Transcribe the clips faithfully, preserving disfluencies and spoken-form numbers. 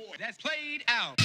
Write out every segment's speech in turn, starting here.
That's played out.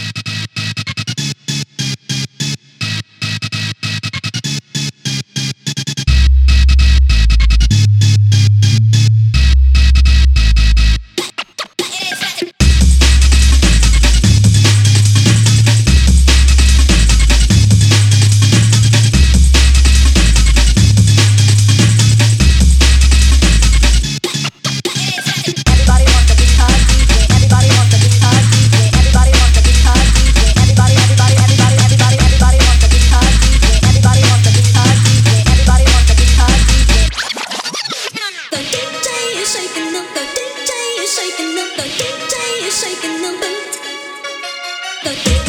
Shaking up, the D J is shaking up, the D J is shaking up, the D J